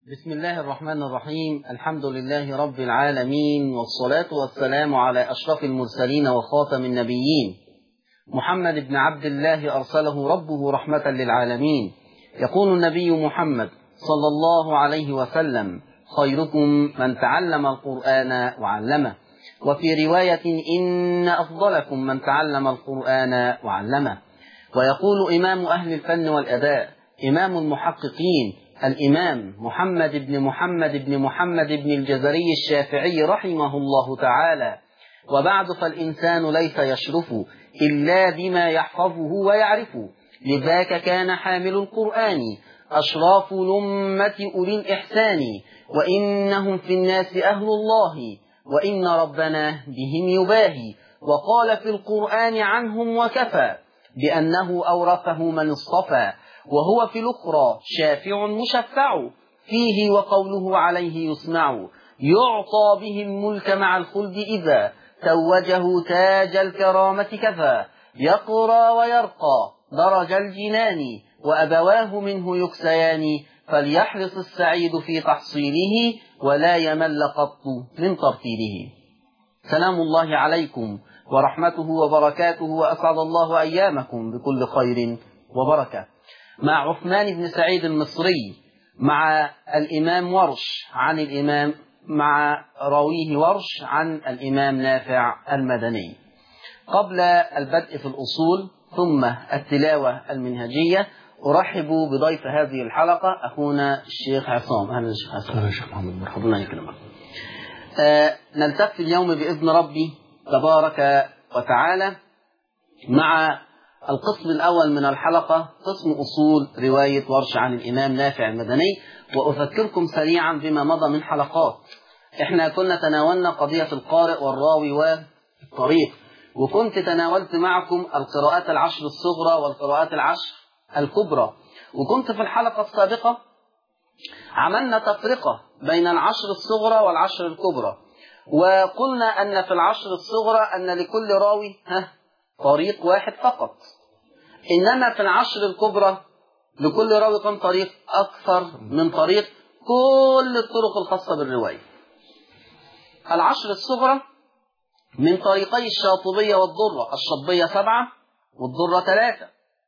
بسم الله الرحمن الرحيم. الحمد لله رب العالمين، والصلاة والسلام على أشرف المرسلين وخاتم النبيين محمد بن عبد الله أرسله ربه رحمة للعالمين. يقول النبي محمد صلى الله عليه وسلم: خيركم من تعلم القرآن وعلمه. وفي رواية: إن أفضلكم من تعلم القرآن وعلمه. ويقول إمام أهل الفن والأداء، إمام المحققين، الإمام محمد بن الجزري الشافعي رحمه الله تعالى: وبعد فالإنسان ليس يشرف إلا بما يحفظه ويعرفه، لذاك كان حامل القرآن أشراف الأمة أولي الإحسان، وإنهم في الناس أهل الله، وإن ربنا بهم يباهي. وقال في القرآن عنهم وكفى بأنه أورثه من اصطفى، وهو في الأخرى شافع مشفع، فيه وقوله عليه يسمع. يعطى به الملك مع الخلد إذا توجه تاج الكرامة كفى، يقرى ويرقى درج الجنان، وأبواه منه يكسيان، فليحرص السعيد في تحصيله، ولا يمل قط من ترتيله. سلام الله عليكم ورحمته وبركاته، وأسعد الله أيامكم بكل خير وبركة. مع عثمان بن سعيد المصري، مع الإمام ورش عن الإمام، مع راويه ورش عن الإمام نافع المدني. قبل البدء في الأصول ثم التلاوة المنهجية، أرحب بضيف هذه الحلقة أخونا الشيخ عصام. أهلا الشيخ عصام. أهلا الشيخ محمد، مرحبا. الله يكرمك. نلتقي اليوم بإذن ربي تبارك وتعالى مع القسم الأول من الحلقة، قسم أصول رواية ورش عن الإمام نافع المدني. وأذكركم سريعا بما مضى من حلقات. إحنا كنا تناولنا قضية القارئ والراوي والطريق، وكنت تناولت معكم القراءات العشر الصغرى والقراءات العشر الكبرى. وكنت في الحلقة السابقة عملنا تفرقة بين العشر الصغرى والعشر الكبرى، وقلنا أن في العشر الصغرى أن لكل راوي طريق واحد فقط، إنما في العشر الكبرى لكل راوي كم طريق؟ أكثر من طريق، كل الطرق الخاصة بالرواية. العشر الصغرى من طريقي الشاطبية والضرة، الشطبية 7 والضرة 3،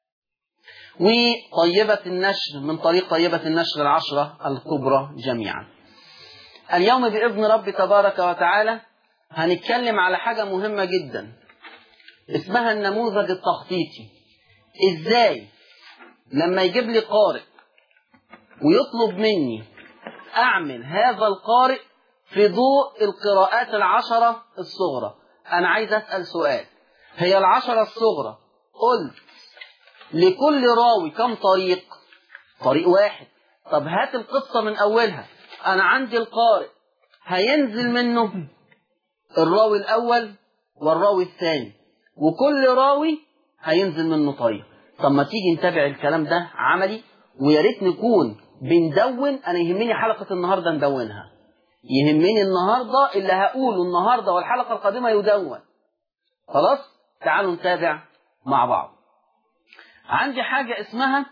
وطيبة النشر من طريق طيبة النشر العشرة الكبرى جميعا. اليوم بإذن رب تبارك وتعالى هنتكلم على حاجة مهمة جدا اسمها النموذج التخطيطي. ازاي لما يجيب لي قارئ ويطلب مني اعمل هذا القارئ في ضوء القراءات العشرة الصغرى. انا عايز اسأل سؤال: هي العشرة الصغرى قلت لكل راوي كم طريق؟ طريق واحد. طب هات القصة من اولها. انا عندي القارئ هينزل منه الراوي الاول والراوي الثاني، وكل راوي هينزل منه طريق. طب ما تيجي نتابع الكلام ده عملي، ويا ريت نكون بندون. انا يهمني حلقة النهاردة ندونها، يهمني النهاردة اللي هقوله النهاردة والحلقة القادمة يدون. خلاص، تعالوا نتابع مع بعض. عندي حاجة اسمها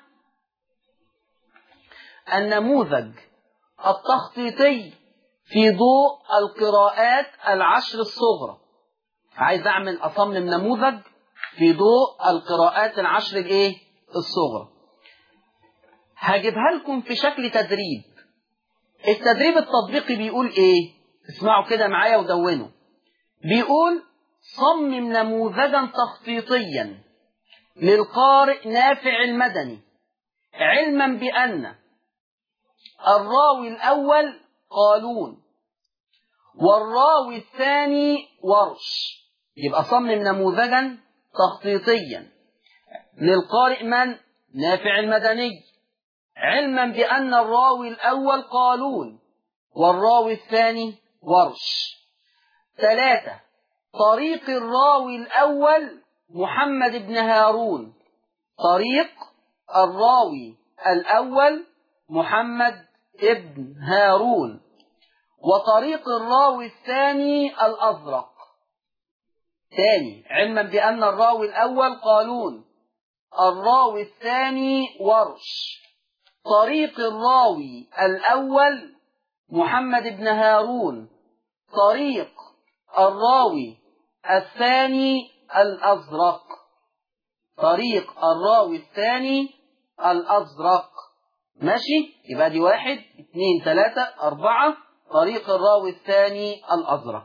النموذج التخطيطي في ضوء القراءات العشر الصغرى. عايز أصمم نموذج في ضوء القراءات العشر الصغرى. هجيبها لكم في شكل تدريب. التدريب التطبيقي بيقول ايه؟ اسمعوا كده معايا ودونوا. بيقول: صمم نموذجا تخطيطيا للقارئ نافع المدني، علما بأن الراوي الأول قالون والراوي الثاني ورش. يبقى صمم نموذجا تخطيطيا للقارئ من؟ نافع المدني، علما بأن الراوي الأول قالون والراوي الثاني ورش. 3. طريق الراوي الأول محمد بن هارون. طريق الراوي الأول محمد بن هارون. وطريق الراوي الثاني الأزرق. ثاني، علما بأن الراوي الأول قالون، الراوي الثاني ورش. طريق الراوي الأول محمد بن هارون، طريق الراوي الثاني الأزرق، طريق الراوي الثاني الأزرق. ماشي؟ يبقى دي 1 2 3 4 طريق الراوي الثاني الأزرق.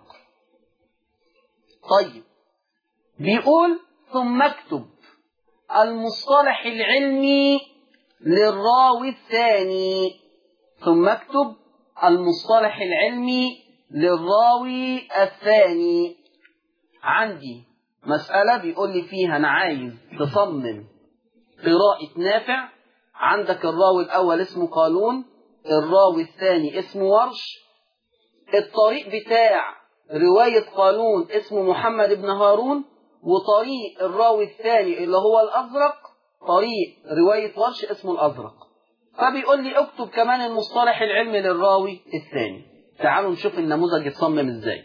طيب بيقول ثم اكتب المصطلح العلمي للراوي الثاني، ثم اكتب المصطلح العلمي للراوي الثاني. عندي مسألة بيقول لي فيها أنا عايز تصمم قراءة نافع. عندك الراوي الأول اسمه قالون، الراوي الثاني اسمه ورش، الطريق بتاع رواية قالون اسمه محمد بن هارون، وطريق الراوي الثاني اللي هو الأزرق طريق رواية ورش اسمه الأزرق. فبيقول لي اكتب كمان المصطلح العلمي للراوي الثاني. تعالوا نشوف النموذج يتصمم ازاي.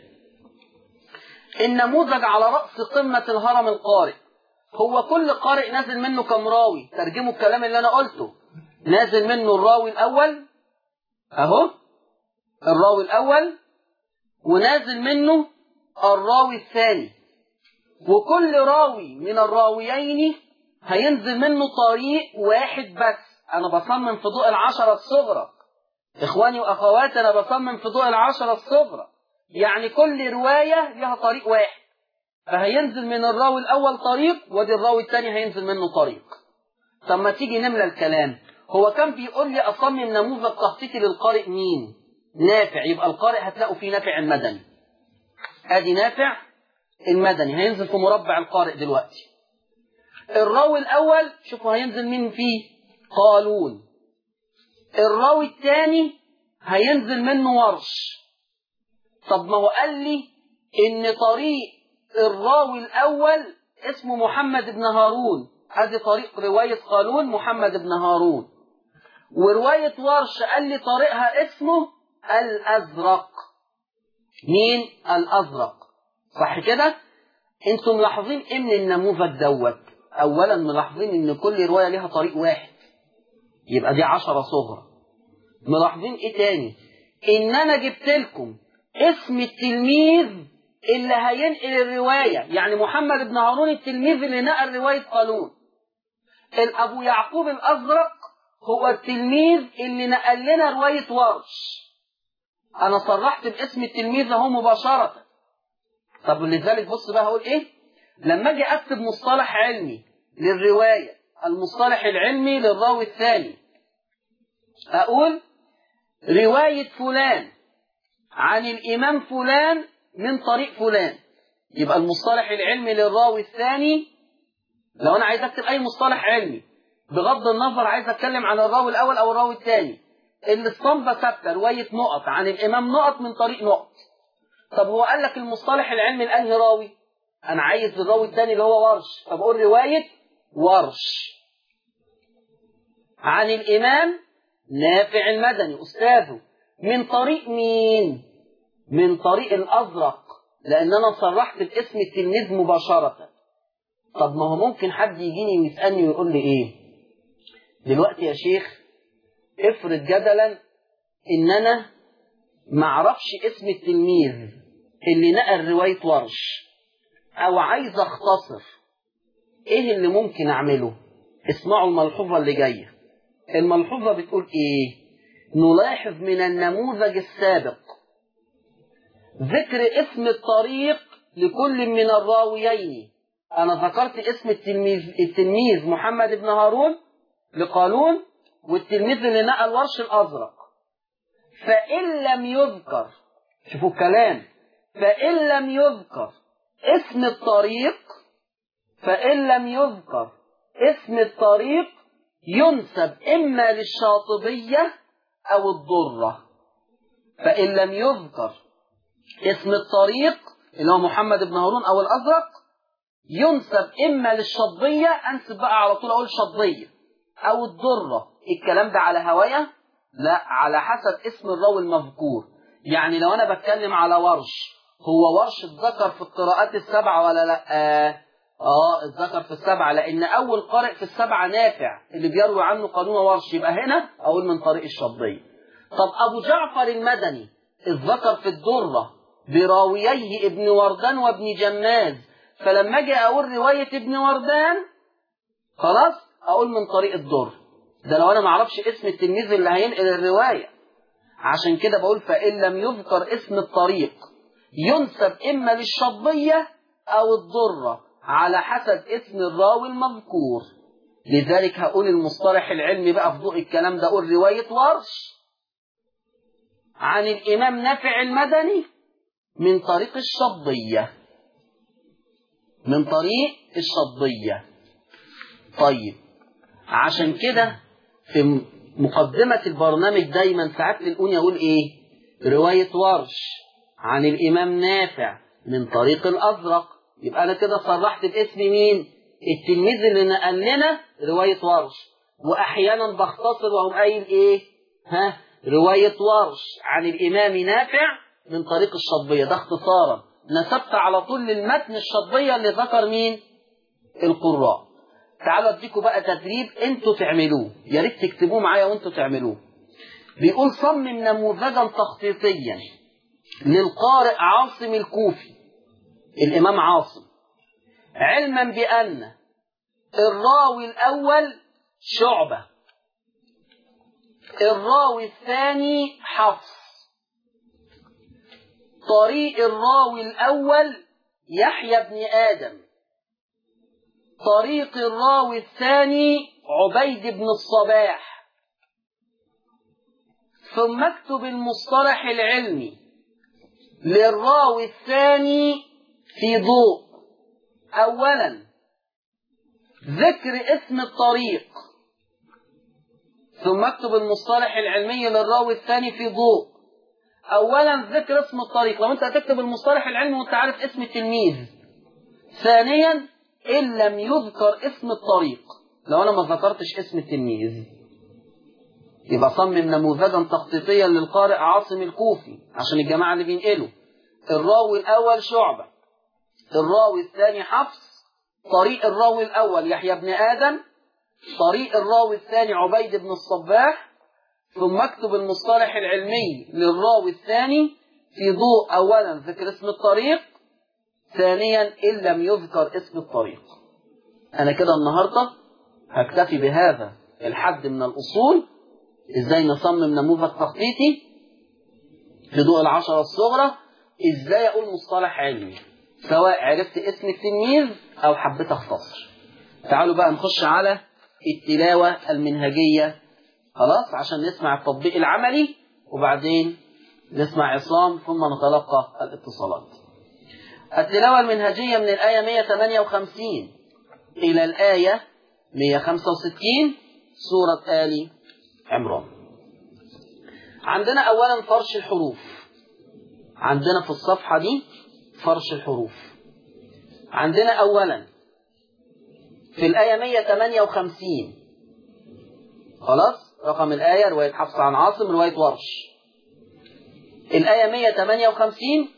النموذج على رأس قمة الهرم القارئ. هو كل قارئ نازل منه كم راوي؟ ترجموا الكلام اللي أنا قلته. نازل منه الراوي الأول أهو، الراوي الأول، ونازل منه الراوي الثاني، وكل راوي من الراويين هينزل منه طريق واحد بس. أنا بصمم في ضوء 10 الصغرى إخواني وأخواتي، أنا بصمم في ضوء 10 الصغرى، يعني كل رواية لها طريق واحد، فهينزل من الراوي الأول طريق، ودي الراوي الثاني هينزل منه طريق. طب ما تيجي نملى الكلام. هو كان بيقول لي أصمم نموذج تخطيطي للقارئ مين؟ نافع. يبقى القارئ هتلاقوا فيه نافع المدني. أدي نافع المدني هينزل في مربع القارئ دلوقتي. الراوي الأول شوفوا هينزل مين فيه؟ قالون. الراوي الثاني هينزل منه ورش. طب ما هو قال لي إن طريق الراوي الأول اسمه محمد بن هارون، هذه طريق رواية قالون محمد بن هارون. ورواية ورش قال لي طريقها اسمه الأزرق. مين؟ الأزرق. صح كده؟ انتم ملاحظين ايه من النموذج دوت؟ اولا ملاحظين ان كل رواية لها طريق واحد، يبقى دي 10 صغرى. ملاحظين ايه تاني؟ ان انا جبت لكم اسم التلميذ اللي هينقل الرواية، يعني محمد بن هارون التلميذ اللي نقل رواية قالون. الأبو يعقوب الأزرق هو التلميذ اللي نقل لنا رواية ورش. أنا صرحت باسم التلميذ اهو مباشرة. طب ولذلك بص بقى هقول إيه؟ لما أجي أكتب مصطلح علمي للرواية، المصطلح العلمي للراوي الثاني، أقول رواية فلان عن الإمام فلان من طريق فلان. يبقى المصطلح العلمي للراوي الثاني، لو أنا عايز أكتب أي مصطلح علمي بغض النظر عايز أتكلم عن الراوي الأول أو الراوي الثاني، اللي الصنبة ثابتة رواية نقط عن الإمام نقط من طريق نقط. طب هو قال لك المصطلح العلمي لأنهي راوي؟ أنا عايز الراوي الثاني اللي هو ورش، فبقول رواية ورش عن الإمام نافع المدني أستاذه من طريق مين؟ من طريق الأزرق، لأن أنا صرحت باسم التلميذ مباشرة. طب ما هو ممكن حد يجيني ويسألني ويقول لي إيه؟ دلوقتي يا شيخ افرض جدلا إن أنا معرفش اسم التلميذ اللي نقل رواية ورش، أو عايز أختصر، إيه اللي ممكن أعمله؟ اسمعوا الملحوظة اللي جاية. الملحوظة بتقول إيه؟ نلاحظ من النموذج السابق ذكر اسم الطريق لكل من الراويين. أنا ذكرت اسم التلميذ محمد بن هارون لقالون، والتلميذ اللي نقل ورش الأزرق. فإن لم يذكر، شوفوا الكلام، فإن لم يذكر اسم الطريق، فإن لم يذكر اسم الطريق ينسب إما للشاطبية أو الضرة. فإن لم يذكر اسم الطريق اللي هو محمد بن هارون أو الأزرق ينسب إما للشطبية، أنسب بقى على طول أقول شطبية، أو الضرة. الكلام ده على هواية؟ لا، على حسب اسم الراوي المذكور. يعني لو أنا بتكلم على ورش، هو ورش اتذكر في القراءات السبعة ولا لا؟ الذكر في السبعة، لأن أول قارئ في السبعة نافع اللي بيروي عنه قانون ورش، يبقى هنا أقول من طريق الشطبية. طب أبو جعفر المدني الذكر في الدرة براوييه ابن وردان وابن جماز، فلما أجي أقول رواية ابن وردان خلاص أقول من طريق الدر، ده لو أنا معرفش اسم التلميذ اللي هينقل الرواية. عشان كده بقول فإن لم يذكر اسم الطريق ينسب إما للشطبية أو الدرة على حسب اسم الراوي المذكور. لذلك هقول المصطلح العلمي بقى في ضوء الكلام ده، أقول رواية ورش عن الإمام نافع المدني من طريق الشطبية، من طريق الشطبية. طيب عشان كده في مقدمة البرنامج دايما ساعات تلقوني أقول إيه؟ رواية ورش عن الإمام نافع من طريق الأزرق، يبقى أنا كده صرحت باسم مين؟ التلميذ اللي نقل لنا رواية ورش. وأحيانا بختصر وهم قايل إيه؟ رواية ورش عن الإمام نافع من طريق الشطبية، ده اختصارا. نسبت على طول للمتن الشطبية اللي ذكر مين؟ القراء. تعالوا اديكم بقى تدريب انتوا تعملوه، يا ريت تكتبوه معايا وانتوا تعملوه. بيقول صمم نموذجا تخطيطيا للقارئ عاصم الكوفي، الإمام عاصم، علما بأن الراوي الأول شعبة، الراوي الثاني حفص، طريق الراوي الأول يحيى بن آدم، طريق الراوي الثاني عبيد بن الصباح. ثم اكتب المصطلح العلمي للراوي الثاني في ضوء أولا ذكر اسم الطريق، ثم اكتب المصطلح العلمي للراوي الثاني في ضوء أولا ذكر اسم الطريق، لو أنت هتكتب المصطلح العلمي وأنت عارف اسم التلميذ. ثانيا إن لم يذكر اسم الطريق، لو أنا ما ذكرتش اسم التلميذ يبقى صمم نموذجا تخطيطيا للقارئ عاصم الكوفي عشان الجماعة اللي بينقلوا. الراوي الأول شعبة، الراوي الثاني حفص، طريق الراوي الأول يحيى بن آدم، طريق الراوي الثاني عبيد بن الصباح. ثم اكتب المصطلح العلمي للراوي الثاني في ضوء أولا ذكر اسم الطريق، ثانيا إن لم يذكر اسم الطريق. أنا كده النهاردة هكتفي بهذا الحد من الأصول، إزاي نصمم نموذج تخطيطي في ضوء العشرة الصغرى، إزاي أقول مصطلح علمي سواء عرفت اسم التلميذ أو حبيت أختصر. تعالوا بقى نخش على التلاوة المنهجية خلاص عشان نسمع التطبيق العملي، وبعدين نسمع عصام ثم نتلقى الاتصالات. التلاوة المنهجية من الآية 158 إلى الآية 165 سورة آل عمران. عندنا أولا فرش الحروف، عندنا في الصفحة دي فرش الحروف. عندنا أولا في الآية 158 خلاص رقم الآية رواية حفص عن عاصم رواية ورش. الآية 158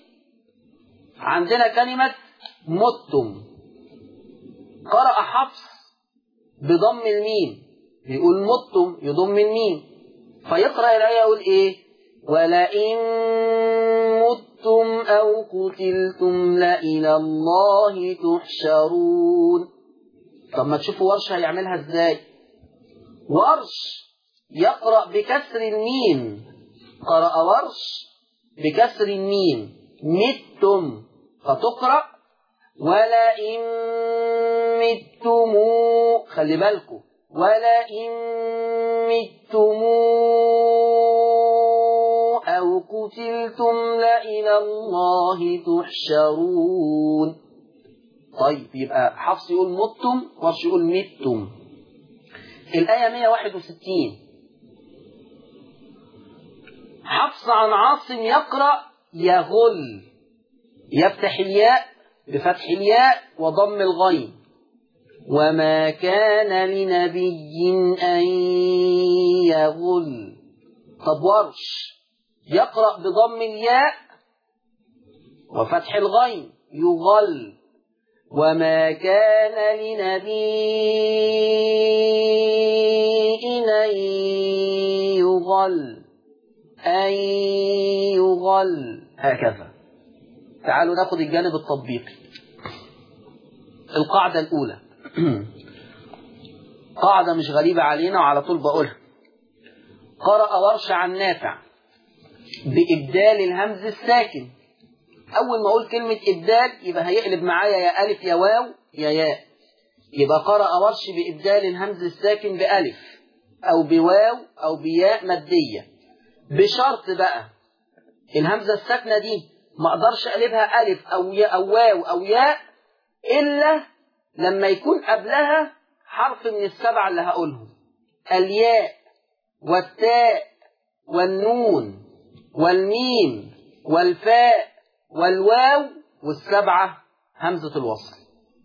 عندنا كلمة متم، قرأ حفص بضم الميم، بيقول متم يضم الميم، فيقرأ الآية يقول إيه؟ ولئن متم أو قتلتم لإلى الله تحشرون. طب ما تشوفوا ورش هيعملها إزاي؟ ورش يقرأ بكسر الميم، قرأ ورش بكسر الميم متم، فتقرأ ولئن متم، خلي بالكم ولئن متم أو قتلتم لإلى الله تحشرون. طيب يبقى حفص يقول متم ورش يقول متم. الآية 161 حفص عن عاصم يقرأ يغل، يفتح الياء بفتح الياء وضم الغين، وما كان لنبي أن يغل. طب ورش يقرأ بضم الياء وفتح الغين يغل، وما كان لنبي أن يغل هكذا. تعالوا ناخد الجانب التطبيقي. القاعدة الأولى قاعدة مش غريبة علينا وعلى طول بقولها. قرأ ورش عن نافع بإبدال الهمز الساكن. أول ما أقول كلمة إبدال يبقى هيقلب معايا يا ألف يا واو يا ياء. يبقى قرأ ورش بإبدال الهمز الساكن بألف أو بواو أو بياء مادية، بشرط بقى الهمزة الساكنة دي ما أقدرش أقلبها ألف أو ياء أو واو أو ياء إلا لما يكون قبلها حرف من السبعة اللي هقولهم: الياء والتاء والنون والميم والفاء والواو والسبعة همزة الوصل.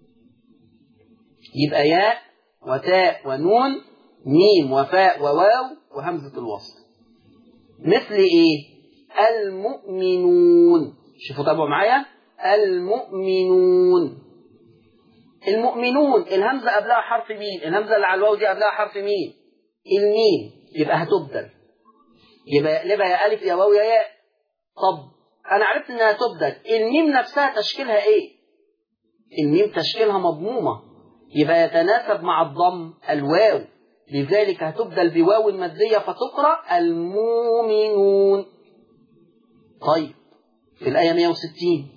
يبقى ياء وتاء ونون ميم وفاء وواو وهمزة الوصل. مثل ايه؟ المؤمنون. شوفوا تابعوا معايا. المؤمنون. المؤمنون الهمزة قبلها حرف مين؟ الهمزة اللي على الواو دي قبلها حرف مين؟ الميم. يبقى هتبدل، يبقى يقلبها يا ألف يا واو يا ياء. طب أنا عرفت إنها تبدل، الميم نفسها تشكيلها إيه؟ الميم تشكيلها مضمومة، يبقى يتناسب مع الضم الواو، لذلك هتبدل بواو مادية فتقرأ المؤمنون. طيب في الآية 160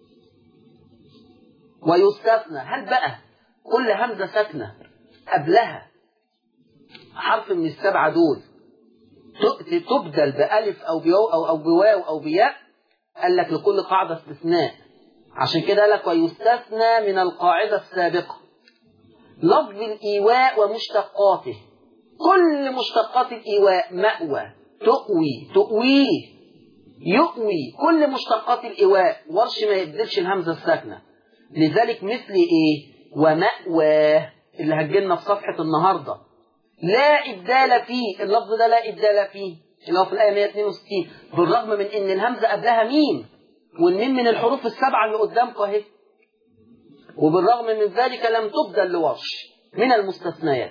ويستثنى. هل بقى كل همزة ساكنة قبلها حرف من السبعة دول تبدل بألف أو بواو أو بواو أو بياء؟ قال لك لكل قاعدة استثناء. عشان كده قال لك ويستثنى من القاعدة السابقة لفظ الإيواء ومشتقاته. كل مشتقات الإيواء: مأوى، تؤوي، تؤويه، يؤوي، كل مشتقات الإيواء ورش ما يبدلش الهمزة الساكنة. لذلك مثل إيه؟ ومأواه اللي هتجيلنا في صفحة النهاردة لا إبدال فيه. اللفظ ده لا إبدال فيه اللي هو في الآية 162، بالرغم من إن الهمزة قبلها ميم، والميم من الحروف السبعة اللي قدامكم أهي، وبالرغم من ذلك لم تبدل لورش من المستثنيات.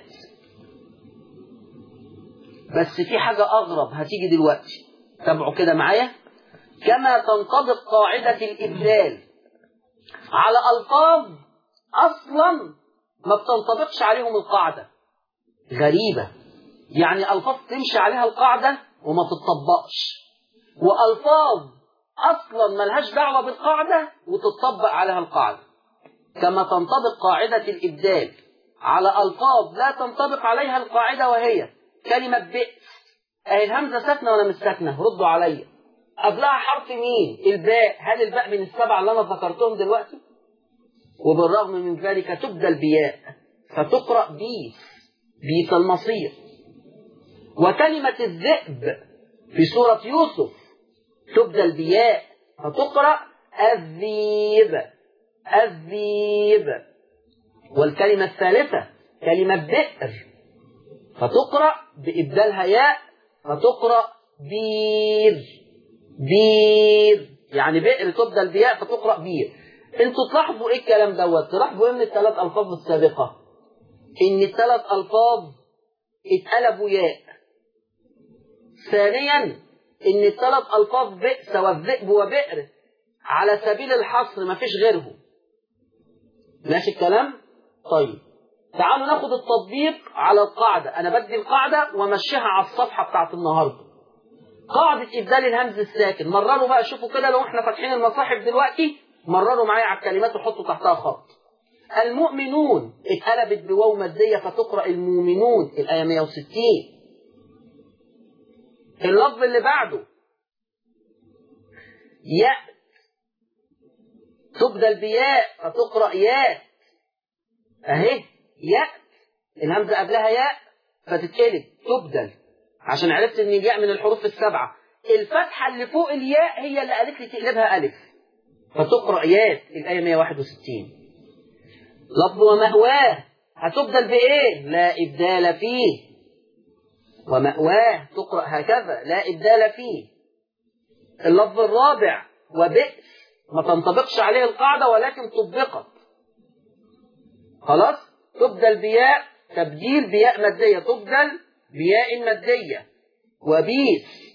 بس في حاجة أغرب هتيجي دلوقتي، تابعوا كده معايا. كما تنطبق قاعدة الإبدال على ألفاظ أصلا ما بتنطبقش عليهم القاعدة. غريبة، يعني ألفاظ تمشي عليها القاعدة وما تتطبقش، وألفاظ أصلا ملهاش دعوة بالقاعدة وتتطبق عليها القاعدة. كما تنطبق قاعدة الإبدال على ألفاظ لا تنطبق عليها القاعدة، وهي كلمة بئس. أهي الهمزة ساكنة ولا مش ساكنة؟ ردوا عليا. قبلها حرف مين؟ الباء. هل الباء من السبعة اللي أنا ذكرتهم دلوقتي؟ وبالرغم من ذلك تبدل بياء فتقرأ بيس، بيس المصير. وكلمة الذئب في سورة يوسف تبدل بياء فتقرأ الذيب، الذيب. والكلمة الثالثة كلمة بئر فتقرأ بإبدالها ياء فتقرأ بير، بير. يعني بئر تبدل بياء فتقرأ بير. انتوا تلاحظوا ايه الكلام دوت؟ تلاحظوا ايه من الثلاث ألفاظ السابقة؟ ان الثلاث ألفاظ اتقلبوا ياء. ثانيا ان الثلاث ألفاظ بئس والذئب وبئر على سبيل الحصر ما فيش غيرهم. ماشي الكلام؟ طيب تعالوا ناخد التطبيق على القاعدة. أنا بدي القاعدة ومشيها على الصفحة بتاعت النهاردة. قاعدة إبدال الهمز الساكن. مرروا بقى، شوفوا كده لو احنا فاتحين المصاحف دلوقتي، مرروا معايا على الكلمات وحطوا تحتها خط. المؤمنون اتقلبت بواو مادية فتقرأ المؤمنون، الآية 160. اللفظ اللي بعده ياء تبدل بياء فتقرأ ياء، اهي ياء الهمزة قبلها ياء فتتقلب تبدل، عشان عرفت ان الياء من الحروف السبعة. الفتحة اللي فوق الياء هي اللي قالت لي تقلبها ألف فتقرأ ياء، الآية 161. لفظ ومأواه هتبدل بإيه؟ لا إبدال فيه. ومأواه تقرأ هكذا لا إبدال فيه. اللفظ الرابع وبئس ما تنطبقش عليه القاعدة ولكن طبقت. خلاص، تبدل بياء، تبديل بياء مادية تبدل بياء مادية. وبيس.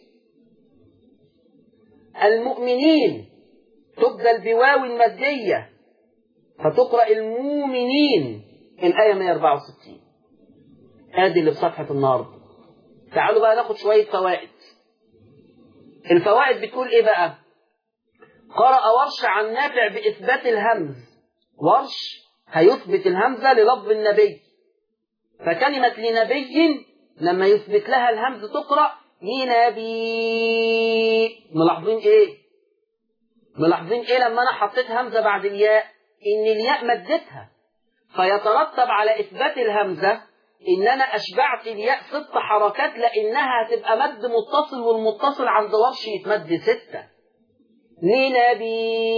المؤمنين تبدل بواو مادية فتقرأ المؤمنين. الآية 164. ادي اللي في صفحة النهارده. تعالوا بقى ناخد شوية فوائد. الفوائد بتقول ايه بقى؟ قرأ ورش عن نافع بإثبات الهمز. ورش هيثبت الهمزة للفظ النبي، فكلمة لنبي لما يثبت لها الهمز تقرأ لنبي. ملاحظين ايه؟ ملاحظين ايه لما انا حطيت همزة بعد الياء؟ ان الياء مدتها، فيترتب على إثبات الهمزة إن أنا أشبعت الياء 6 حركات، لأنها هتبقى مد متصل، والمتصل عند ورش يتمد 6. لنبي.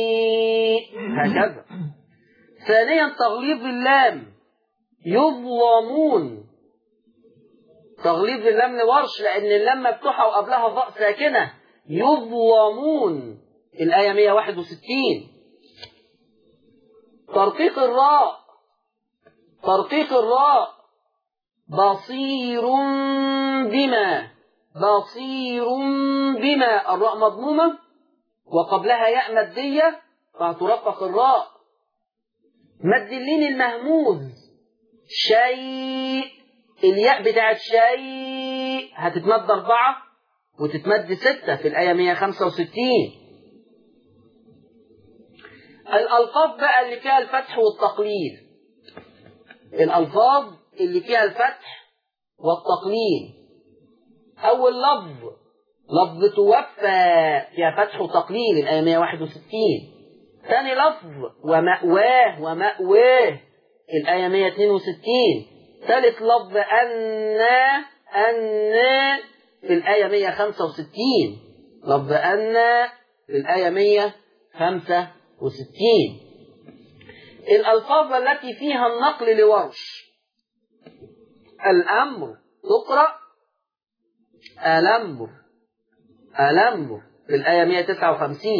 هكذا. ثانيا تغليظ اللام. يظلمون. تغليظ اللام لورش لأن اللام مفتوحة وقبلها ضاء ساكنة. يظلمون. الآية 161. ترقيق الراء. ترقيق الراء. بصير بما. بصير بما. الراء مضمومة وقبلها ياء مادية فهترقق الراء. مد اللين المهموز. شيء. الياء بتاعت شيء هتتمد 4 وتتمد 6 في الآية 165. الألفاظ بقى اللي فيها الفتح والتقليل. الألفاظ اللي فيها الفتح والتقليل. أول لفظ لفظ توفى فيها فتح وتقليل الآية 161. ثاني لفظ ومأواه ومأواه الآية 162. ثالث لفظ أنا في الآية 165. لفظ أنا في الآية 165. الألفاظ التي فيها النقل لورش. الأمر تقرأ الأمر. الأمر في الآية 159.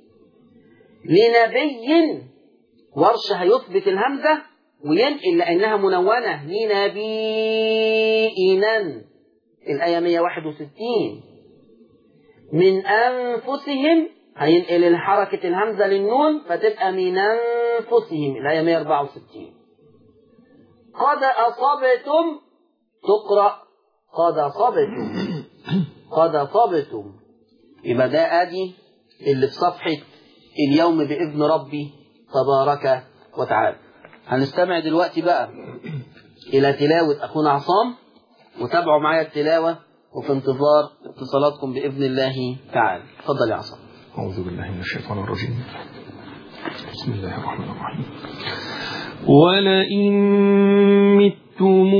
لنبي ورش هيثبت الهمزة وينقل لأنها منونة. لنبينا الآية 161. من أنفسهم هينقل الحركة الهمزة للنون فتبقى من أنفسهم الآية 164. قد أصبتم تقرأ قد أصبتم. قد أصبتم. يبقى ده آدي اللي في صفحة اليوم بإذن ربي تبارك وتعالى. هنستمع دلوقتي بقى إلى تلاوة أخونا عصام، وتابعوا معايا التلاوة وفي انتظار اتصالاتكم بإذن الله تعالى. تفضل يا عصام. أعوذ بالله من الشيطان الرجيم. بسم الله الرحمن الرحيم. ولئن متم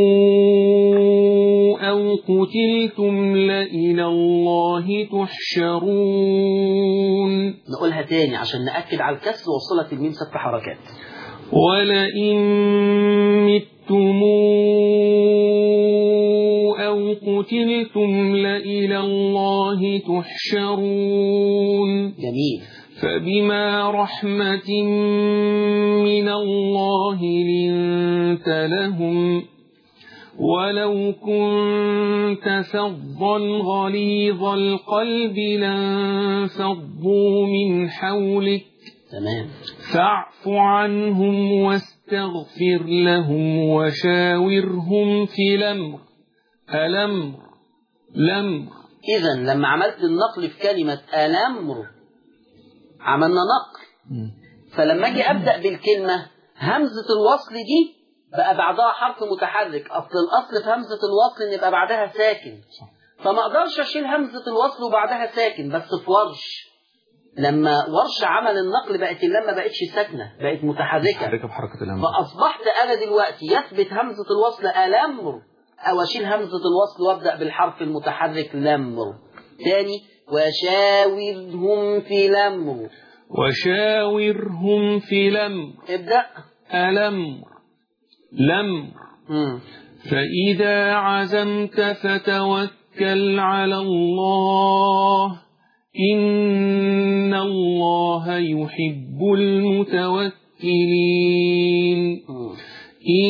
أو قتلتم لإلى الله تحشرون. نقولها تاني عشان نأكد على الكسر وصلة الميم 6 حركات. ولئن متم أو قتلتم لإلى الله تحشرون. جميل. فبما رحمة من الله لنت لهم ولو كنت فظا غليظ القلب لانفضوا من حولك. تمام. فاعف عنهم واستغفر لهم وشاورهم في الأمر. الأمر. إذن لما عملت النقل في كلمة الأمر عملنا نقل. فلما أجي أبدأ بالكلمة همزة الوصل دي بقى بعدها حرف متحرك. أصل الأصل في همزة الوصل إن يبقى بعدها ساكن، فما أقدرش أشيل همزة الوصل وبعدها ساكن. بس في ورش لما ورش عمل النقل بقت اللام ما بقتش ساكنة، بقت متحركة بحركة الهمزة. فأصبحت أنا دلوقتي يثبت همزة الوصل الأمر أو أشيل همزة الوصل وأبدأ بالحرف المتحرك لمر. تاني وشاورهم في الأمر. وشاورهم في الأمر. ابدأ. الأمر. فإذا عزمت فتوكل على الله إن الله يحب المتوكلين. إن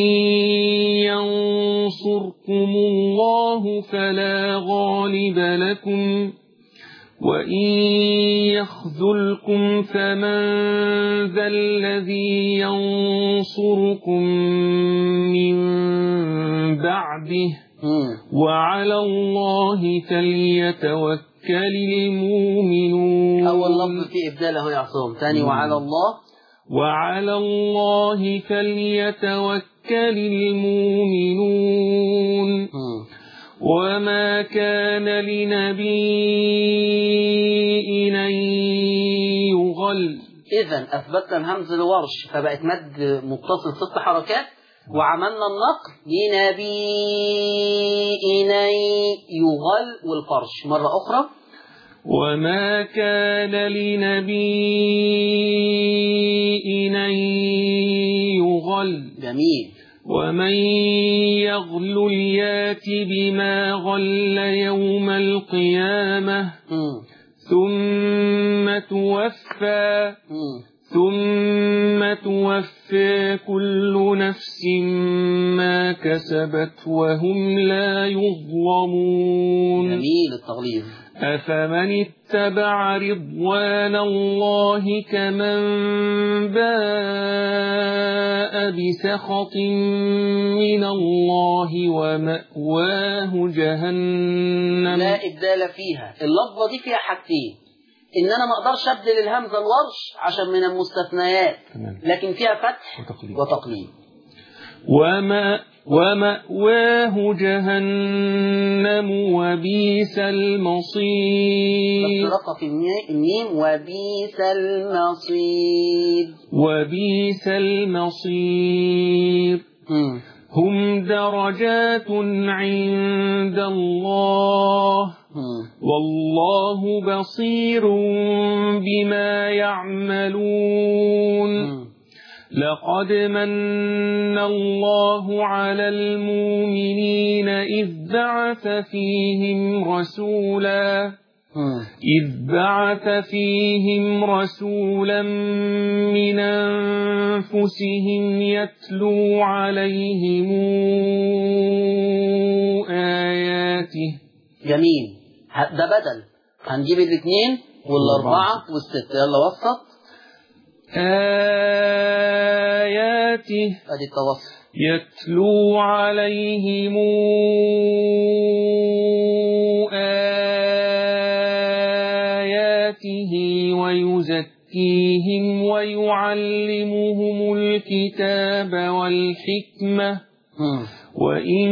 ينصركم الله فلا غالب لكم وإن يخذلكم فمن ذا الذي ينصركم من بعده وعلى الله فليتوكل المؤمنون. أول لفظ في إبداله يا عصام، ثاني وعلى الله فليتوكل المؤمنون. وما كان لنبي أن يغل. إذن أثبتنا الهمز لورش فبقت مد متصل 6 حركات، وعملنا النقل لنبي أن يغل والفرش مرة أخرى. وما كان لنبي أن يغل. جميل. ومن يغل يات بما غل يوم القيامة ثم توفى كل نفس ما كسبت وهم لا يظلمون. جميل التغليظ. أفمن اتبع رضوان الله كمن باء بسخط من الله ومأواه جهنم. لا إبدال فيها. اللفظة دي فيها حاجتين، إن أنا ما أقدرش أبدل الهمزة الورش عشان من المستثنيات، لكن فيها فتح وتقليد. ومأواه جهنم وبئس المصير. بس رقة في الميم وبئس المصير. هم درجات عند الله والله بصير بما يعملون. لقد من الله على المؤمنين إذ بعث فيهم رسولا من أنفسهم يتلو عليهم آياته. جميل. ده بدل، هنجيب الاثنين والاربعة والستة. يلا وسط. آياته ادي التوسط. يتلو عليهم آياته ويزكيهم ويعلمهم الكتاب والحكمة وإن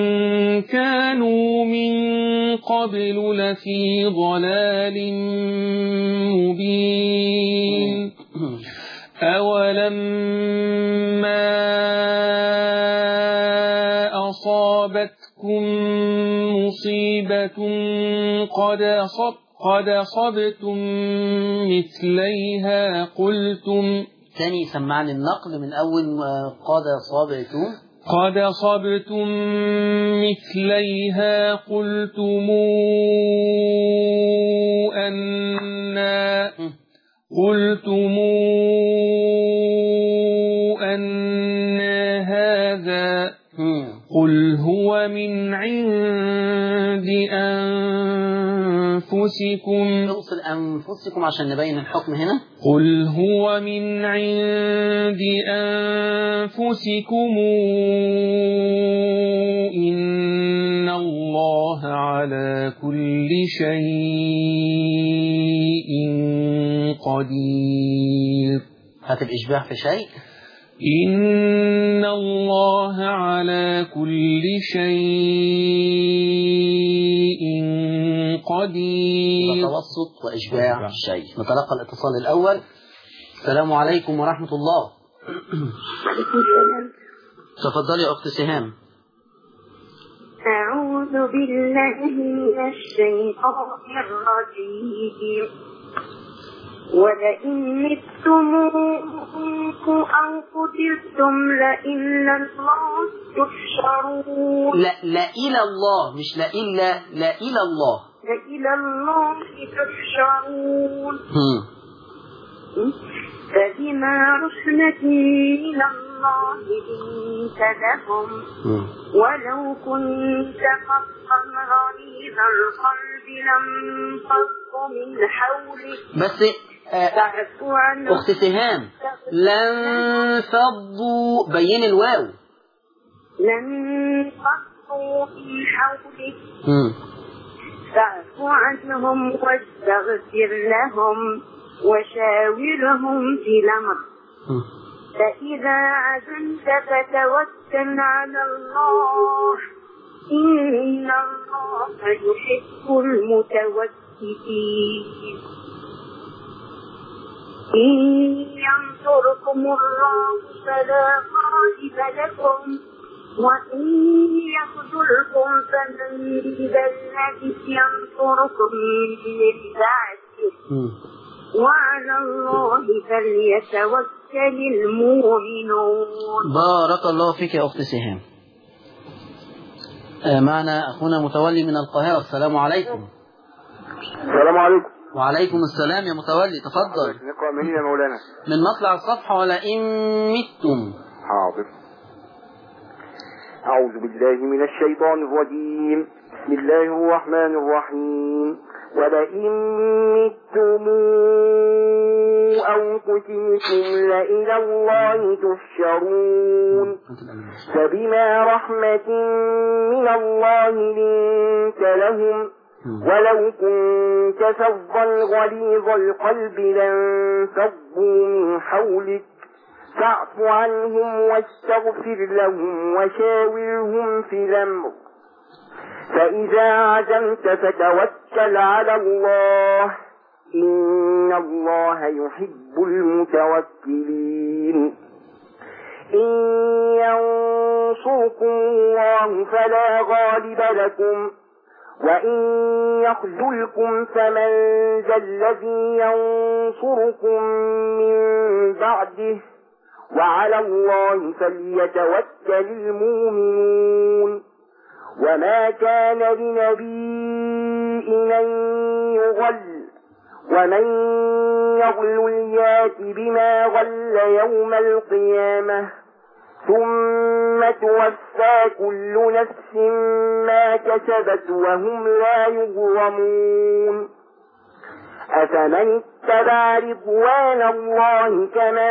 كانوا من قبل لفي ضلال مبين. أولما أصابتكم مصيبة قد أصبتم مثليها قلتم. ثاني سمعني النقل من أول قد أصبتم مثليها قلتم أن هذا قل هو من عند أنفسكم. نوصل أنفسكم عشان نبين الحكم هنا. قل هو من عند أنفسكم إن الله على كل شيء قدير. هات الإشباع في شيء. إن الله على كل شيء قدير. توسط وإشباع شيء. نتلقى الاتصال الأول. السلام عليكم ورحمة الله. وعليكم السلام. تفضلي يا أخت سهام. أعوذ بالله من الشيطان الرجيم. ولئن متم أو قتلتم لإلى الله تحشرون. لا إلى الله، مش لا إلا، لا إلى الله. لإلى الله تحشرون. فبما رحمة من الله الله لنت لهم ولو كنت فظا غليظ القلب لانفضوا من حولك. بس أخت سهام لانفضوا بين الواو لانفضوا من حولك فاعف عنهم واستغفر لهم وشاورهم في الأمر فإذا عزمت فتوكل على الله إن الله يحب المتوكلين. إن ينصركم الله فلا غالب لكم وإن يخذلكم فمن ذا الذي ينصركم من بعده وعلى الله فليتوكل المؤمنون. بارك الله فيك يا أخت سهام. معنا أخونا متولي من القاهرة. السلام عليكم. السلام عليكم. وعليكم السلام يا متولي، تفضل. نقرأ منين يا مولانا؟ من مطلع الصفحة ولئن متم. حاضر. أعوذ بالله من الشيطان الرجيم. بسم الله الرحمن الرحيم. ولئن متم أو قتلتم لإلى الله تحشرون فبما رحمة من الله لنت لهم ولو كنت فظا غليظ القلب لانفضوا من حولك فاعف عنهم واستغفر لهم وشاورهم في الأمر فإذا عزمت فتوكل على الله إن الله يحب المتوكلين. إن ينصركم الله فلا غالب لكم وإن يخذلكم فمن ذا الذي ينصركم من بعده وعلى الله فليتوكل المؤمنون. وما كان لنبي أن يغل ومن يغل يات بما غل يوم القيامة ثم توفى كل نفس ما كسبت وهم لا يظلمون. أفمن اتبع رضوان الله كمن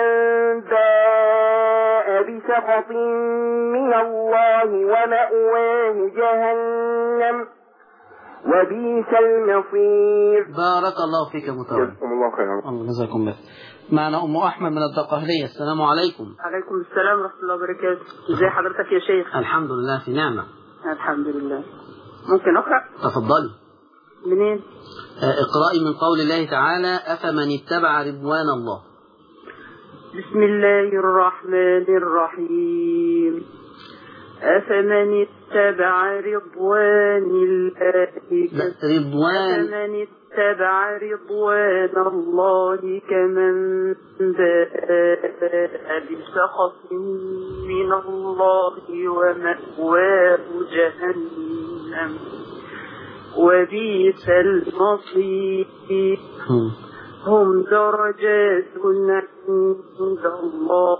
باء بسخط من الله ومأواه جهنم وبئس المصير. بارك الله فيك متولي. جزاكم الله خيرا. الله جزاكم الله. معنا أم أحمد من الدقهلية. السلام عليكم. عليكم السلام ورحمة الله وبركاته. ازي حضرتك يا شيخ؟ الحمد لله في نعمة. الحمد لله. ممكن أقرأ؟ تفضلي. منين؟ اقرأي من قول الله تعالى أفمن اتبع رضوان الله. بسم الله الرحمن الرحيم. أفمن اتبع رضوان الله أفمن اتبع رضوان الله كمن باء بسخط من الله ومأواه جهنم وبئس المصير. هم درجات عند الله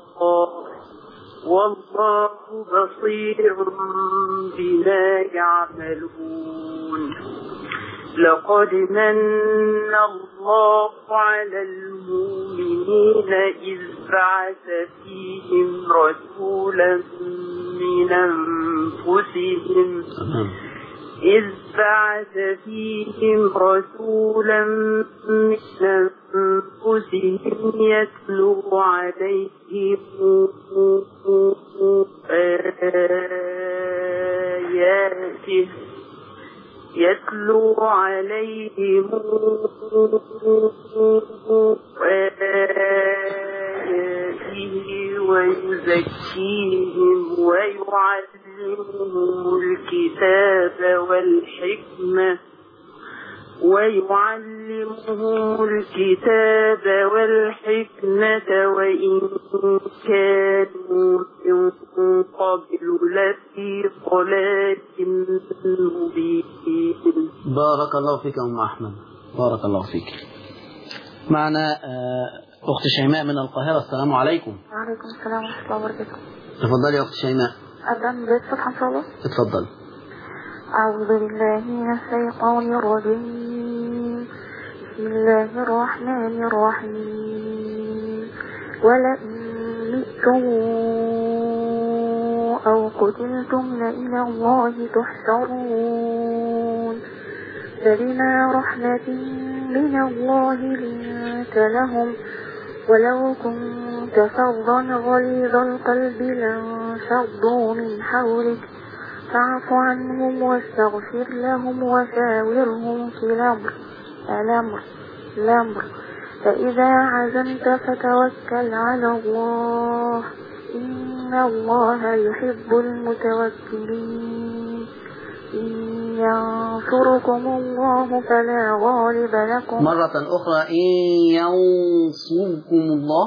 والله بصير بما يعملون. لقد من الله على المؤمنين إذ بعث فيهم رسولا من أنفسهم يتلو عليهم آياته ويزكيهم ويعلمهم الكتاب والحكمة وإن كانوا من قبل لفي ضلال مبين. بارك الله فيك أم أحمد. بارك الله فيك. معنا أخت شيماء من القاهرة، السلام عليكم. وعليكم السلام ورحمة الله وبركاته. تفضلي يا أخت شيماء. أبدأ من بداية الصفحة إن شاء الله. اتفضل. أعوذ بالله من الشيطان الرجيم. بسم الله الرحمن الرحيم. ولئن متم أو قتلتم لإلى الله تحشرون. فبما رحمة من الله لنت لهم ولو كنت فظا غليظ القلب لانفضوا من حولك فاعف عنهم واستغفر لهم وشاورهم في الأمر فإذا عزمت فتوكل على الله إن الله يحب المتوكلين. إن ينصركم الله فلا غالب لكم. مرة أخرى، إن ينصركم الله.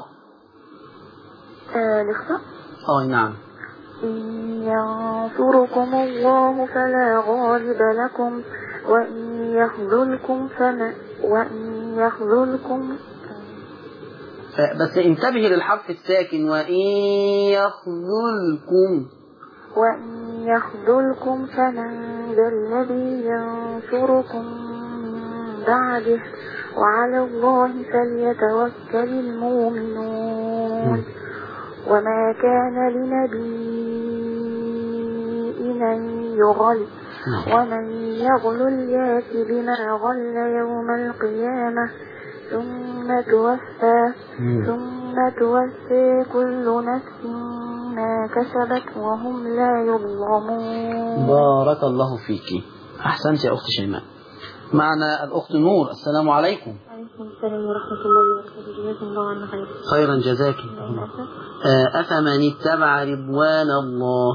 لخصة. نعم. إن ينصركم الله فلا غالب لكم وإن يخذلكم بس انتبهي للحرف الساكن، وإن يخذلكم فمن ذا الذي ينصركم من بعده وعلى الله فليتوكل المؤمنون. وما كان لنبي أن يغل ومن يغل يأت بما غل يوم القيامة ثم توفى كل نفس ما كسبت وهم لا يظلمون. بارك الله فيك، أحسنت يا أخت شيماء. معنا الأخت نور، السلام عليكم. وعليكم السلام ورحمة الله وبركاته. جزاكم الله عنا خيرا جزاك. أفمن اتبع رضوان الله.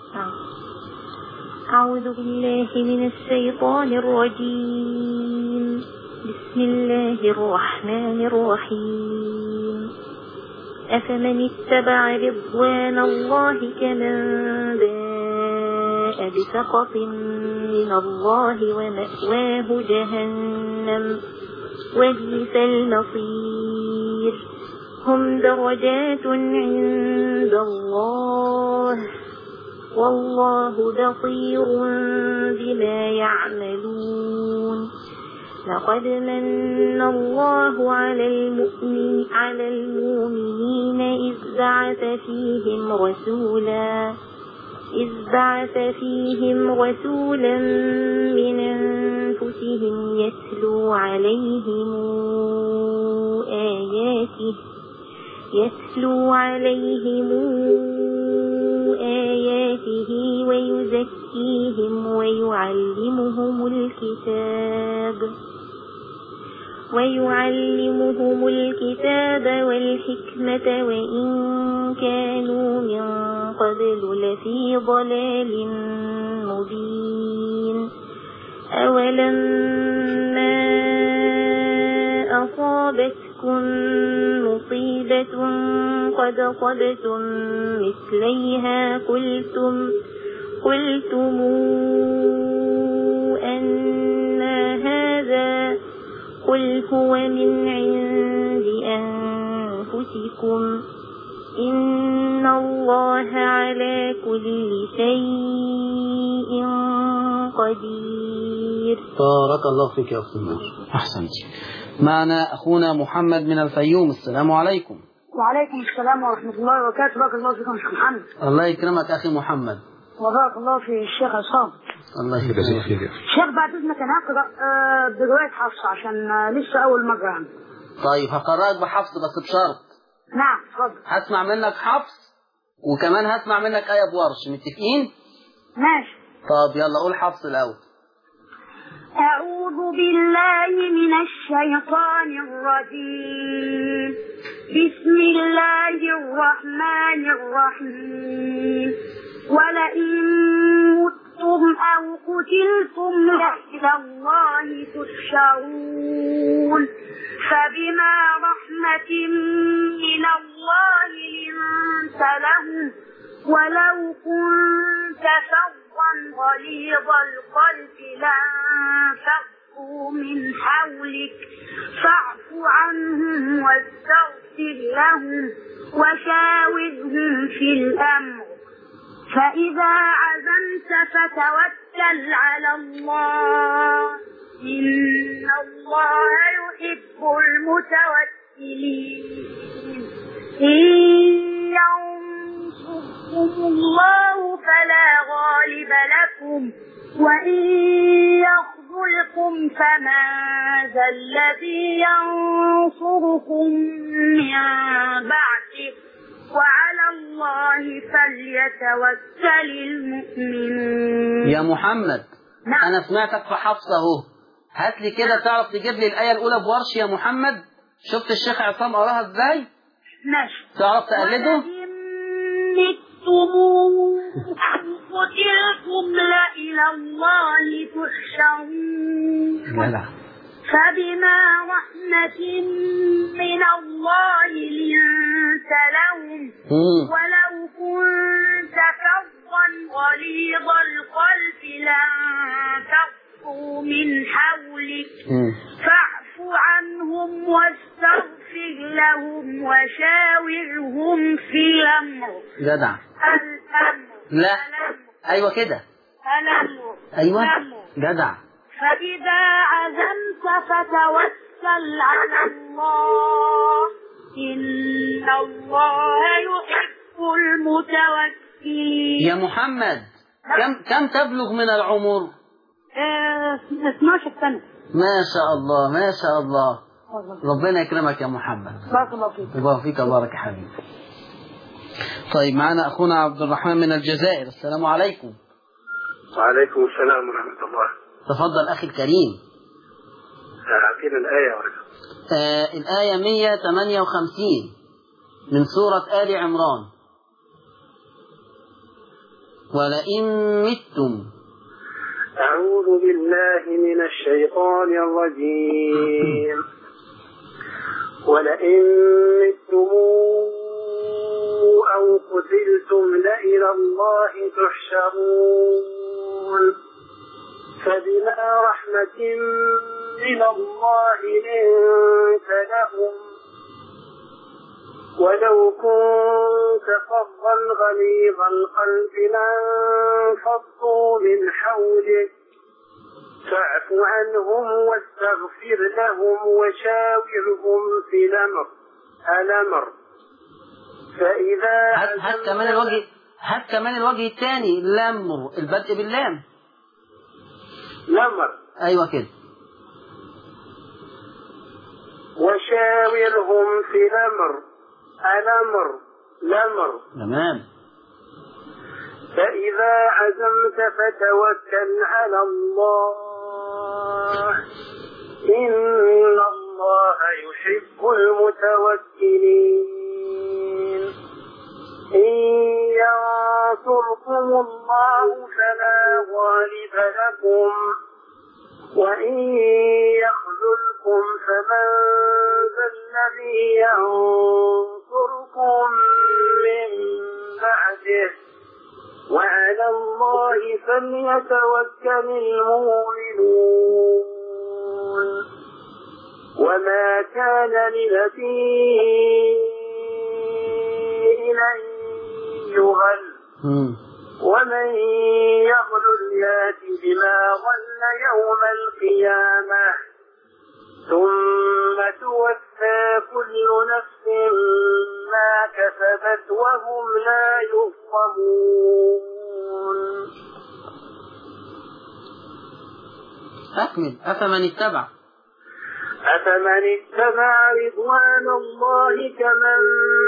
أعوذ بالله من الشيطان الرجيم. بسم الله الرحمن الرحيم. أفمن اتبع رضوان الله كمن باء بسخط من الله ومأواه جهنم وبئس المصير. هم درجات عند الله والله بصير بما يعملون. لقد من الله على المؤمنين إذ بعث فيهم رسولا من أنفسهم يتلو عليهم آياته ويزكيهم ويعلمهم الكتاب والحكمة وإن كانوا من قبل لفي ضلال مبين. أولما أصابتكم مصيبة قد أصبتم مثليها قلتم أن هذا قل هو من عند أنفسكم إن الله على كل شيء قدير. بارك الله فيك يا أخت نور، أحسنت. معنا أخونا محمد من الفيوم، السلام عليكم. وعليكم السلام ورحمة الله وبركاته. بارك الله فيكم شيخ محمد. الله يكرمك أخي محمد. وبارك الله في الشيخ عصام. الله يجزيك خير. شيخ بعد إذنك أنا هقرأ برواية حفص عشان لسه أول مرة يعني. طيب هقرأك بحفص بس بشرط. نعم اتفضل. هسمع منك حفص وكمان هسمع منك آية بورش، متفقين؟ ماشي. طب يلا قول حفص الأول. أعوذ بالله من الشيطان الرجيم. بسم الله الرحمن الرحيم. ولئن متم أو قتلتم لإلى الله تحشرون. فبما رحمة من الله لنت لهم ولو كنت فظا غليظ القلب لانفضوا من حولك فاعف عنهم واستغفر لهم وشاورهم في الأمر فإذا عزمت فتوكل على الله إن الله يحب المتوكلين إن ينصركم الله فلا غالب لكم وإن يخذلكم فمن ذا الذي ينصركم من بعده وعلى الله فليتوكل المؤمنون. يا محمد نعم. أنا سمعتك في حفص أهو، هات لي كده تعرف تجيب لي الآية الأولى بورش يا محمد؟ شفت الشيخ عصام قراها إزاي؟ ماشي. تعرف تقلده؟ متم قتلتم لإلى الله تحشرون فبما رحمة من الله لنت لهم ولو كنت فظا غليظ القلب لانفضوا من حولك فاعف عنهم واستغفر لهم وشاورهم في الأمر. جدع. الأمر. لا. أيوة كده. الأمر. أيوة. الأمر. جدع. فإذا عزمت فتوكل على الله إن الله يحب المتوكلين. يا محمد كم تبلغ من العمر؟ 12 سنة. ما شاء الله ما شاء الله. ربنا يكرمك يا محمد. بارك الله فيك. يبارك فيك وبارك يا حبيبي. طيب معنا أخونا عبد الرحمن من الجزائر. السلام عليكم. وعليكم السلام ورحمة الله. تفضل أخي الكريم. أعطينا الآية ورحمة. الآية 158 من سورة آل عمران. ولئن متم. أعوذ بالله من الشيطان الرجيم. ولئن متم أو قتلتم لإلى الله تحشرون فبما رحمة من الله لنت لهم ولو كنت فظا غليظ القلب لانفضوا من حولك فاعف عنهم واستغفر لهم وشاورهم في الأمر فإذا هات كمان الوجه الثاني الأمر البدء باللام. الأمر. أيوة كده. وشاورهم في الأمر. تمام. فإذا عزمت فتوكل على الله إن الله يحب المتوكلين إن ينصركم الله فلا غالب لكم وإن يخذلكم فمن ذا الذي ينصركم من بعده وعلى الله فليتوكل المؤمنون وما كان لنبي أن يغل ومن يغل يات بما غل يوم القيامة ثم توفى كل نفس ما كسبت وهم لا يظلمون. أكمل. أفمن اتبع رضوان الله كمن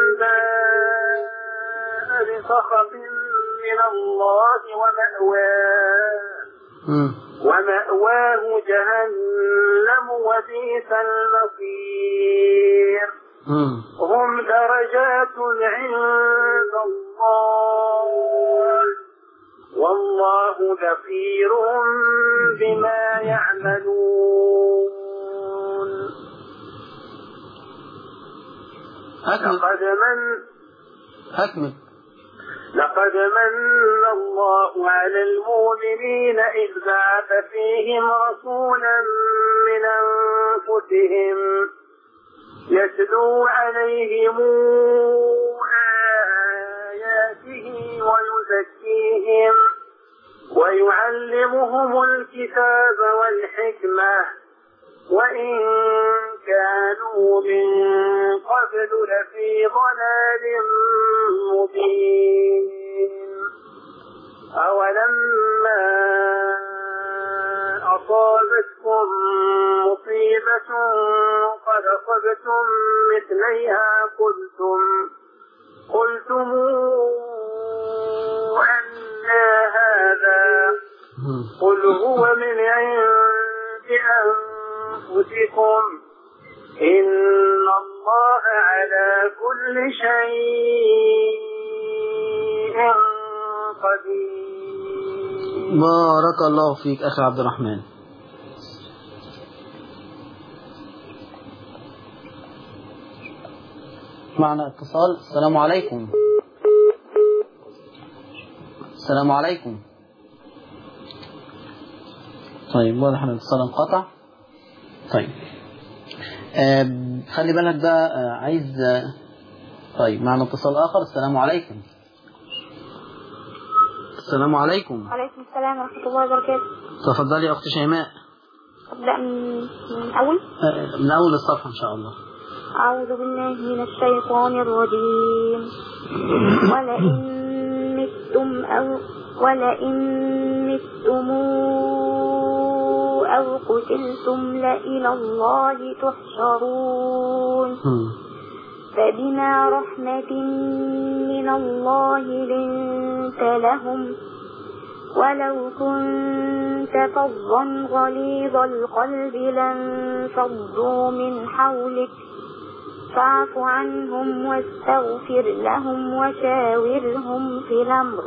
باء بسخط من الله ومأواه جهنم وبئس المصير. هم درجات عند الله والله بصير بما يعملون. لقد من الله على المؤمنين إذ بعث فيهم رسولا من أنفسهم يتلو عليهم آياته ويزكيهم ويعلمهم الكتاب والحكمة وإن كانوا من قبل لفي ضلال مبين. أولما أصابتكم مصيبة قد أصبتم مثليها قلتم أنى هذا قل هو من عند أنفسكم إن الله على كل شيء قدير. بارك الله فيك أخي عبد الرحمن. معنا اتصال. السلام عليكم. السلام عليكم. طيب واضح ان الاتصال انقطع. طيب خلي بالك بقى عايز طيب معنا اتصال آخر. السلام عليكم. السلام عليكم. وعليكم السلام ورحمة الله وبركاته. تفضلي يا أخت شيماء. أبدأ من أول؟ من أول الصفحة إن شاء الله. أعوذ بالله من الشيطان الرجيم. ولئن متم أو قتلتم لإلى الله تحشرون. فبما رحمة من الله لنت لهم ولو كنت فظا غليظ القلب لانفضوا من حولك فاعف عنهم واستغفر لهم وشاورهم في الأمر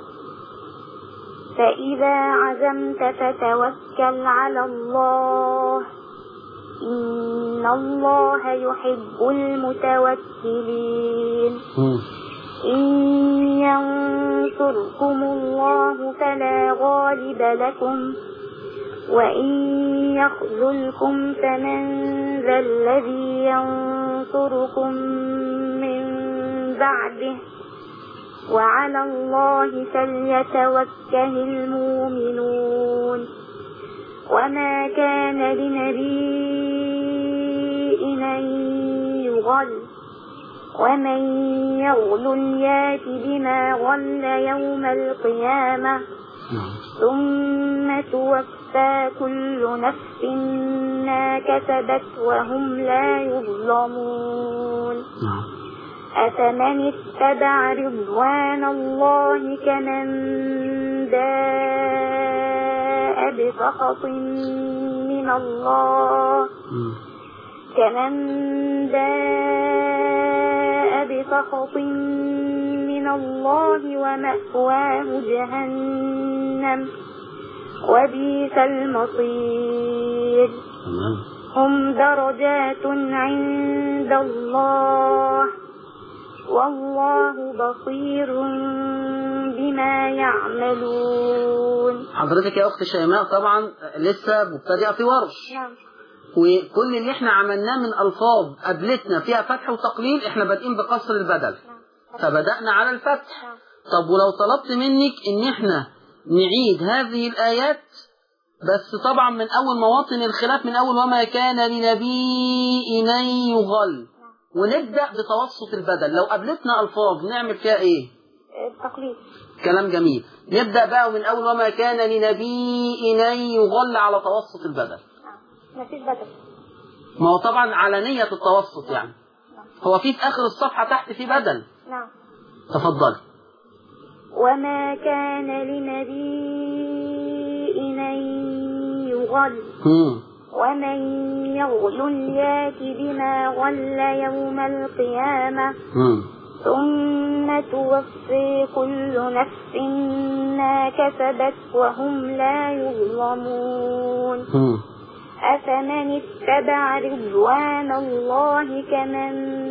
فإذا عزمت فتوكل على الله إن الله يحب المتوكلين. إن ينصركم الله فلا غالب لكم وإن يخذلكم فمن ذا الذي ينصركم من بعده وعلى الله فليتوكل المؤمنون. وما كان لنبي أن يغل ومن يغل يات بما غل يوم القيامة ثم توفى كل نفس ما كسبت وهم لا يظلمون. أفمن اتبع رضوان الله كمن باء بسخط من الله ومأواه جهنم وبئس المصير. هم درجات عند الله والله بصير بما يعملون. حضرتك يا أخت شيماء طبعا لسه مبتدئة في ورش. وكل اللي احنا عملناه من ألفاظ قبلتنا فيها فتح وتقليل احنا بادئين بقصر البدل فبدأنا على الفتح. طب ولو طلبت منك ان احنا نعيد هذه الآيات بس طبعا من أول مواطن الخلاف من أول وما كان لنبي أن يغل ونبدأ بتوسط البدل. لو قبلتنا ألفاظ نعمل فيها ايه؟ التقليد. كلام جميل. نبدأ بقى من أول وما كان لنبي أن يغل على توسط البدل. مفيش بدل. ما هو طبعا على نية التوسط يعني. هو في آخر الصفحة تحت في بدل. نعم. تفضل. وما كان لنبي أن يغل ومن يغل يات بما غل يوم القيامة ثم توفي كل نفس ما كسبت وهم لا يظلمون. أفمن اتبع رضوان الله كمن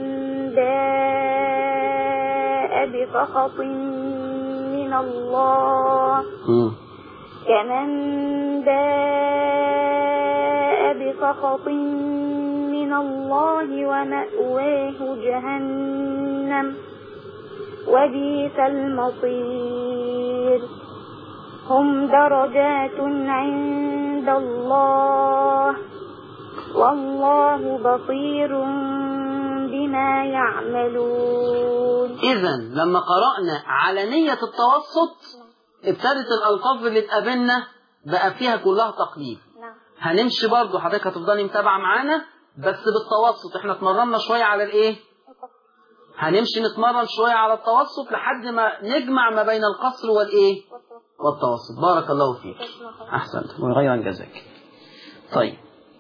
باء بسخط من الله بسخط من الله ومأواه جهنم وبئس المصير هم درجات عند الله والله بصير بما يعملون. إذن لما قرأنا على نية التوسط ابتدت الألفاظ اللي تقابلنا بقى فيها كلها تقليد. هنمشي برضو، حضرتك هتفضلي متابعة معانا بس بالتوسط. احنا اتمرنا شوية على الايه؟ هنمشي نتمرن شوية على التوسط لحد ما نجمع ما بين القصر والايه؟ والتوسط. بارك الله فيك، احسنت وغيرا جزاك. طيب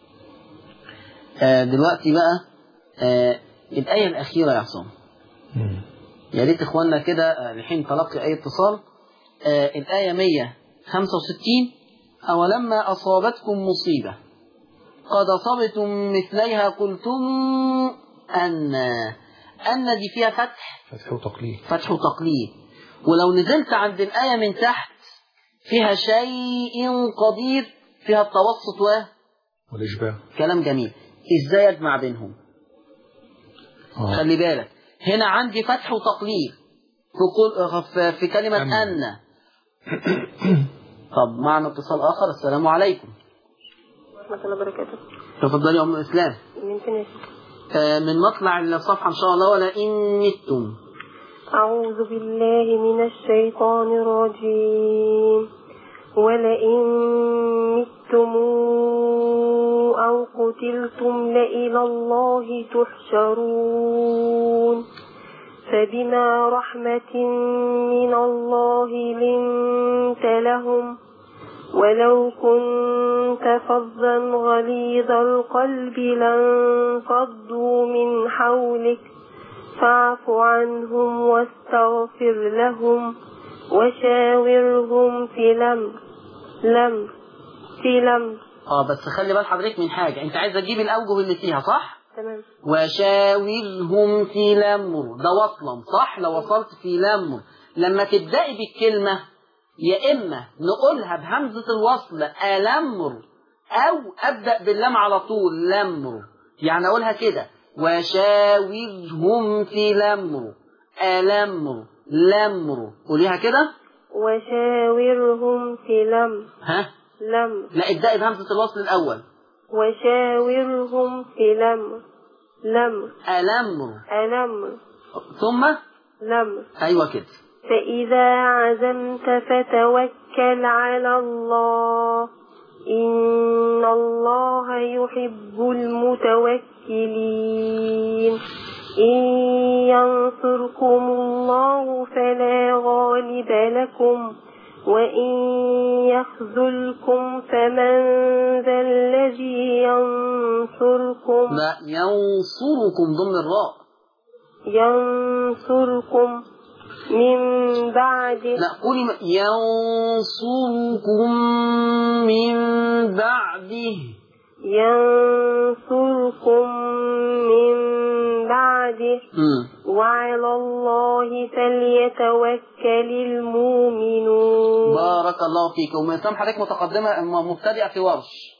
دلوقتي بقى الآية الأخيرة يا عصام، يا ريت إخواننا كده لحين تلقي أي اتصال. الآية 165: أولما أصابتكم مصيبة قد أصبتم مثليها قلتم أن دي فيها فتح وتقليد. ولو نزلت عند الآية من تحت فيها شيء قدير، فيها التوسط والإشباع. كلام جميل. إزاي أجمع بينهم؟ خلي بالك هنا عندي فتح وتقليد في كلمة أن. طب معنا اتصال آخر. السلام عليكم ورحمة الله وبركاته. تفضلي يا أم الإسلام. من مطلع الصفحة إن شاء الله. ولئن متم. أعوذ بالله من الشيطان الرجيم. ولئن متم أو قتلتم لإلى الله تحشرون فبما رحمة من الله لنت لهم ولو كنت فظا غليظ القلب لانفضوا من حولك فاعف عنهم واستغفر لهم وشاورهم في الأمر بس خلي بال حضرتك من حاجة، انت عايزة تجيب الأوجه اللي فيها صح؟ تمام. وشاورهم في الأمر ده وصلا صح؟ لو وصلت في الأمر لما تبدأي بالكلمة يا إما نقولها بهمزة الوصل الأمر أو أبدأ باللام على طول الأمر، يعني أقولها كده وشاورهم في الأمر الأمر. قوليها كده وشاورهم في الأمر. لا ابدأي بهمزة الوصل الأول. وشاورهم في الأمر ثم أيوة كده. فإذا عزمت فتوكل على الله إن الله يحب المتوكلين. إن ينصركم الله فلا غالب لكم وإن يخذلكم فمن ذا الذي ينصركم. لا ينصركم ضمن الراء. ينصركم من بعد. لا قولي ينصركم من بعده. ينصركم من بعده وعلى الله فليتوكل المؤمنون. بارك الله فيك. ومن ثم حضرتك متقدمة مبتدئة في ورش.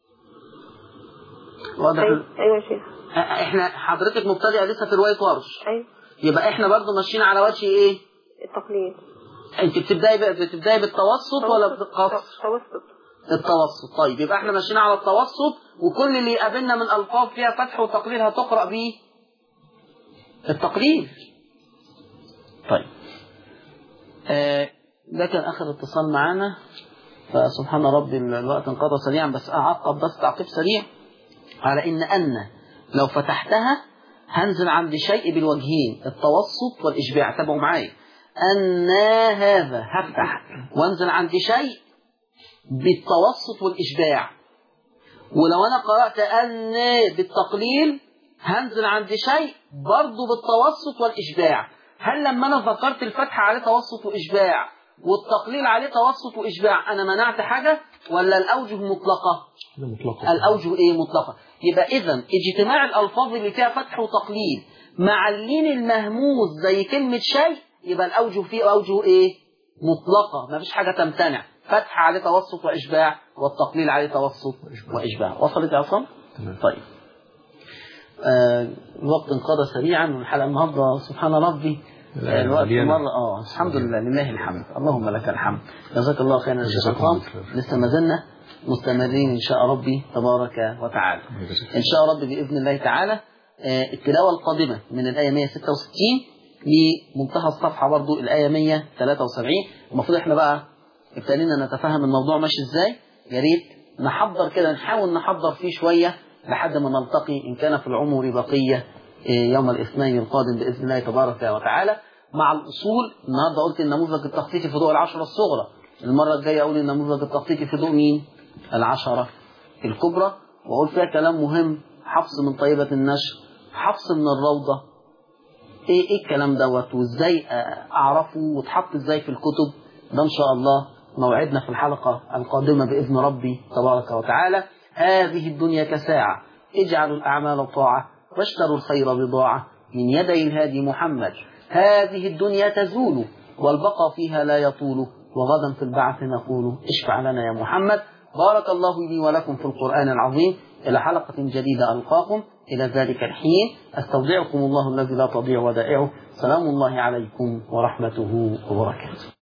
واضح؟ أيوة شيخ. احنا حضرتك مبتدئة لسه في رواية ورش. أيوة. يبقى احنا برضو ماشيين على وجه ايه؟ التقليد. انت بتبداي بالتوسط ولا بالقصر؟ التوسط. طيب يبقى احنا ماشيين على التوسط، وكل اللي يقابلنا من الفاظ فيها فتح وتقليل هتقرأ بيه التقليل. طيب ده كان اخر اتصال معانا، فسبحان ربي الوقت انقضى سريعا، بس اعقب بس تعقيب سريع على ان لو فتحتها هنزل عند شيء بالوجهين التوسط والاشباع. تابعوا معايا. هذا هفتح وانزل عند شيء بالتوسط والإشباع. ولو أنا قرأت أن بالتقليل هنزل عند شيء برضو بالتوسط والإشباع. هل لما أنا ذكرت الفتح عليه توسط وإشباع والتقليل عليه توسط وإشباع أنا منعت حاجة ولا الأوجه مطلقة؟ الأوجه إيه مطلقة. يبقى إذن اجتماع الألفاظ اللي فيها فتح وتقليل مع اللين المهموز زي كلمة شيء يبقى الأوجه فيه أوجه إيه مطلقة، ما فيش حاجة تمتنع. فتح عليه توسط وإشباع، والتقليل عليه توسط وإشباع. وصلت يا عصام؟ طيب. الوقت انقضى سريعا والحلقة النهارده سبحان ربي الوقت مرة الحمد لله لله الحمد، اللهم لك الحمد. جزاك الله خيرا يا شيخ عصام. لسه ما زلنا مستمرين إن شاء ربي تبارك وتعالى. إن شاء ربي بإذن الله تعالى التلاوة القادمة من الآية 166 لمنتهى الصفحة برضو الآية 173. المفروض احنا بقى ابتدينا نتفهم الموضوع ماشي ازاي. يا ريت نحضر كده، نحاول نحضر فيه شوية لحد ما نلتقي إن كان في العمر بقية يوم الاثنين القادم بإذن الله تبارك وتعالى مع الأصول. النهارده قلت النموذج التخطيطي في ضوء العشرة الصغرى، المرة الجاية أقول النموذج التخطيطي في ضوء مين؟ العشرة الكبرى. وأقول فيها كلام مهم، حفظ من طيبة النشر، حفظ من الروضة. إيه الكلام دوت وإزاي أعرفه وتحط إزاي في الكتب؟ ده إن شاء الله موعدنا في الحلقة القادمة بإذن ربي تبارك وتعالى. هذه الدنيا كساعة، اجعلوا الأعمال طاعة واشتروا الخير بضاعة من يدي الهادي محمد. هذه الدنيا تزول والبقى فيها لا يطول، وغدا في البعث نقول اشفع لنا يا محمد. بارك الله لي ولكم في القرآن العظيم. إلى حلقة جديدة ألقاكم، إلى ذلك الحين أستودعكم الله الذي لا تضيع ودائعه. سلام الله عليكم ورحمته وبركاته.